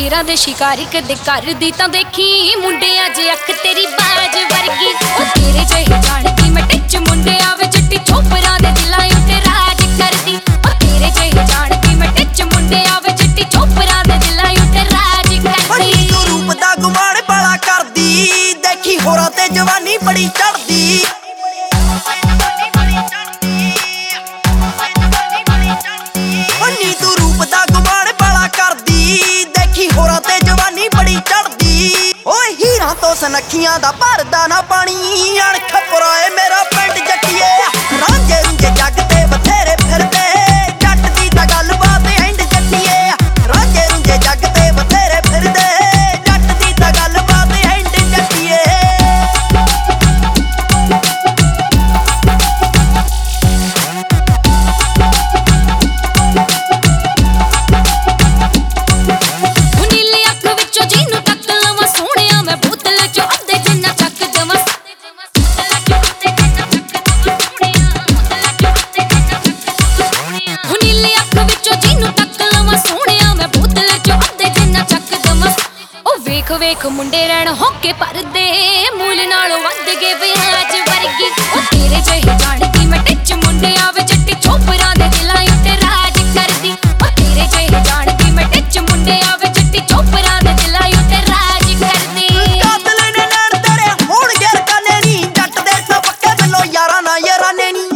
ਸ਼ੇਰਾਂ ਦੇ ਸ਼ਿਕਾਰੀ ਕਦੇ ਕਰਦੀ ਤਾਂ ਦੇਖੀ ਮੁੰਡਿਆਂ ਜੇ ਅੱਖ ਤੇਰੀ ਬਾਜ ਵਰਗੀ। ਉਹ ਤੇਰੇ ਜਿਹੇ ਜਾਣਦੀ ਮੈਂ ਟਿੱਚ ਮੁੰਡਿਆਂ ਵੇ ਚਿੱਟੀ ਛੋਪਰਾਂ ਦੇ ਦਿਲਾਂ ਉੱਤੇ ਰਾਜ ਕਰਦੀ। ਉਹ ਤੇਰੇ ਜਿਹੇ ਜਾਣਦੀ ਮੈਂ ਟਿੱਚ ਮੁੰਡਿਆਂ ਵੇ ਚਿੱਟੀ ਛੋਪਰਾਂ ਦੇ ਦਿਲਾਂ ਉੱਤੇ ਰਾਜ ਕਰਦੀ। ਤੂੰ ਰੂਪ ਦਾ ਗੁਮਾਨ ਬਾਲਾ ਕਰਦੀ, ਦੇਖੀ ਹੋਰਾਂ ਤੇ ਜਵਾਨੀ ਬੜੀ ਚੜਦੀ। ਤੂੰ ਰੂਪ ਦਾ ਗੁਮਾਨ ਬਾਲਾ ਕਰਦੀ, ਦੇਖੀ ਹੋਰਾਂ ਤੇ ਜਵਾਨੀ ਬੜੀ ਚੜਦੀ। ਓਏ ਹੀਰਾ ਤੋਂ ਸਨੱਖੀਆਂ ਦਾ ਭਰਦਾ ਨਾ ਪਾਣੀ, ਅਣਖ ਪੁਰਾਏ ਮੇਰਾ ਪਿੰਡ ਜੱਟੀਏ। ਰਾਂਝੇ ਰੁੰਝੇ ਜੱਗ ਤੇ ਬਥੇਰੇ ਫਿਰਦੇ, ਜੱਟ ਦੀ ਤਾਂ ਗੱਲਬਾਤ ਐਂਡ ਜੱਟੀਏ। ਰਾਂਝੇ ਰੁੰਝੇ ਜੱਗ ਤੇ ਬਥੇਰੇ ਫਿਰਦੇ, ਜੱਟ ਦੀ ਤਾਂ ਗੱਲਬਾਤ ਐਂਡ ਜੱਟੀਏ। ਵੇਖ ਮੁੰਡੇ ਰਹਿਣ ਹੋਕੇ ਭਰਦੇ, ਮੂਲ ਨਾਲੋਂ ਵੱਧ ਗਏ ਵਿਆਜ ਵਰਗੀ। ਉਹ ਤੇਰੇ ਜਿਹੇ ਜਾਣਦੀ ਮੈਂ ਟਿੱਚ ਮੁੰਡਿਆਂ ਵੇ ਚਿੱਟੀ ਛੋਪਰਾਂ ਦੇ ਦਿਲਾਂ ਉੱਤੇ ਰਾਜ ਕਰਦੀ। ਉਹ ਤੇਰੇ ਜਿਹੇ ਜਾਣਦੀ ਮੈਂ ਟਿੱਚ ਮੁੰਡਿਆਂ ਵੇ ਚਿੱਟੀ ਛੋਪਰਾਂ ਦੇ ਦਿਲਾਂ ਉੱਤੇ ਰਾਜ ਕਰਦੀ। ਕਾਤਲ ਨੇ ਨੈਣ ਤੇਰੇ ਹੋਣਗੇ ਰਕਾਨੇ ਨੀ, ਜੱਟ ਦੇ ਤਾਂ ਪੱਕੇ ਬਿੱਲੋ ਯਾਰਾਂ ਨਾ ਯਾਰਾਨੇ ਨੀ।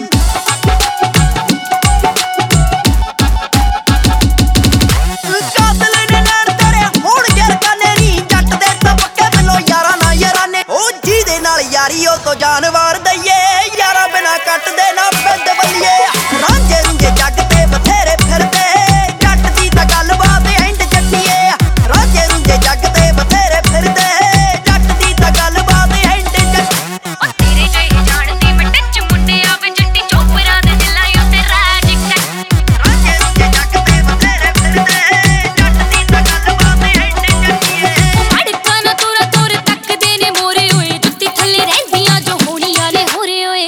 ਯਾਰੀ ਉਹ ਤੋਂ ਜਾਨਵਰ ਦਈਏ, ਯਾਰਾਂ ਬਿਨਾ ਕੱਟਦੇ ਨਾ ਪਿੰਡ ਬੱਲੀਏ। ਰਾਂਝੇ ਰੁੰਝੇ ਜੱਗ ਤੇ ਬਥੇਰੇ ਫਿਰਦੇ, ਜੱਟ ਦੀ ਤਾਂ ਗੱਲਬਾਤ ਐਂਡ ਜੱਟੀਏ। ਰਾਂਝੇ ਰੁੰਝੇ ਜੱਗ ਤੇ ਬਥੇਰੇ ਫਿਰਦੇ, ਜੱਟ ਦੀ ਤਾਂ ਗੱਲਬਾਤ ਐਂਡ ਜੱਟੀ। ਉਹ ਤੇਰੇ ਜਿਹੇ ਜਾਣਦੀ ਮੈਂ ਟਿੱਚ ਮੁੰਡਿਆਂ ਵੇ ਚਿੱਟੀ ਛੋਪਰਾਂ ਦੇ ਦਿਲਾਂ ਉੱਤੇ ਰਾਜ ਕਰਦੀ। ਰਾਂਝੇ ਰੁੰਝੇ ਜੱਗ ਤੇ ਬਥੇਰੇ ਫਿਰਦੇ, ਜੱਟ ਦੀ ਤਾਂ ਗੱਲਬਾਤ ਐਂਡ ਜੱਟੀਏ। ਮੜਕਾਂ ਨਾ ਤੁਰ ਤੁਰ ਤੱਕਦੇ ਨੇ ਮੋਰੇ ਹੋਏ, ਜੁੱਤੀ ਥੱਲੇ ਰਹਿੰਦੀਆਂ ਜੋ ਹੋਣੀਆਂ ਨੇ ਹੋਰੇ ਹੋਏ।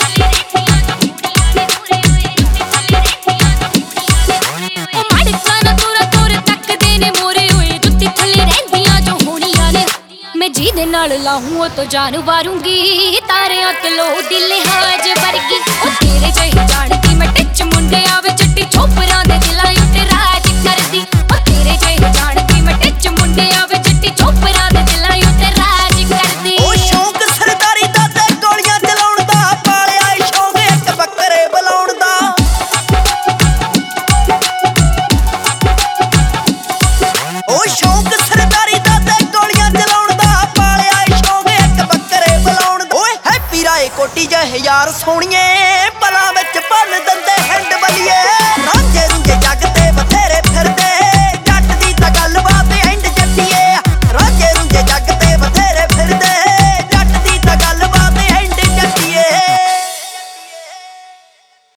ਉਹ ਮੜਕਾਂ ਨਾ ਤੁਰ ਤੁਰ ਤੱਕਦੇ ਨੇ ਮੋਰੇ ਹੋਏ, ਜੁੱਤੀ ਥੱਲੇ ਰਹਿੰਦੀਆਂ ਜੋ ਹੋਣੀਆਂ ਨੇ। ਮੈਂ ਜਿਹਦੇ ਨਾਲ ਲਾਹੂੰ ਉਹ ਤੋਂ ਜਾਨ ਵਾਰੂੰਗੀ, ਤਾਰਿਆਂ ਤੇ ਲੋ ਦੀ ਲਿਹਾਜ਼ ਵਰਗੀ। ਉਹ ਤੇਰੇ ਜਿਹੇ ਜਾਣਦੀ ਮੈਂ ਟਿੱਚ ਮੁੰਡਿਆਂ ਵੇ ਚਿੱਟੀ ਛੋਪਰਾਂ ਦੇ ਦਿਲਾਂ ਉੱਤੇ ਰਾਜ ਕਰਦੀ। ਉਹ ਤੇਰੇ ਜਿਹੇ ਜਾਣਦੀ ਮੈਂ ਟਿੱਚ ਮੁੰਡਿਆਂ ਵੇ ਚਿੱਟੀ ਛੋਪਰਾਂ ਦੇ ਦਿਲਾਂ ਉੱਤੇ ਰਾਜ ਕਰਦੀ। ਉਹ ਸ਼ੌਂਕ ਸਰਦਾਰੀ ਦਾ ਤੇ ਗੋਲੀਆਂ ਚਲਾਉਣ ਦਾ, ਪਾਲਿਆ ਈ ਸ਼ੌਂਕ ਇੱਕ ਬੱਕਰੇ ਬੁਲਾਉਣ ਦਾ। ਉਹ ਸ਼ੌਂਕ ਸਰਦਾਰੀ ਦਾ ਤੇ ਗੋਲੀਆਂ ਚਲਾਉਣ ਦਾ, ਪਾਲਿਆ ਈ ਸ਼ੌਂਕ ਇੱਕ ਬੱਕਰੇ ਬੁਲਾਉਣ ਦਾ। ਓਏ ਹੈਪੀ ਰਾਏ ਕੋਟੀ ਜਿਹੇ ਯਾਰ ਸੋਹਣੀਏ,